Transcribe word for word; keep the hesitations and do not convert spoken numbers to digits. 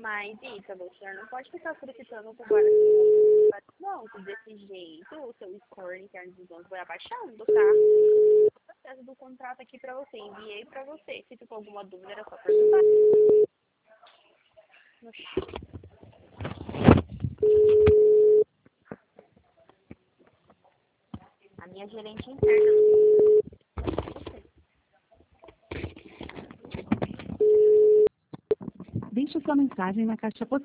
Mas, Ítalo, o senhor não pode ficar solicitando com várias não, desse jeito, o seu score interno dos donos vai abaixando, tá? O processo do contrato aqui pra você, enviei pra você. Se ficou alguma dúvida, era só perguntar. A minha gerente interna. Deixe sua mensagem na caixa postal.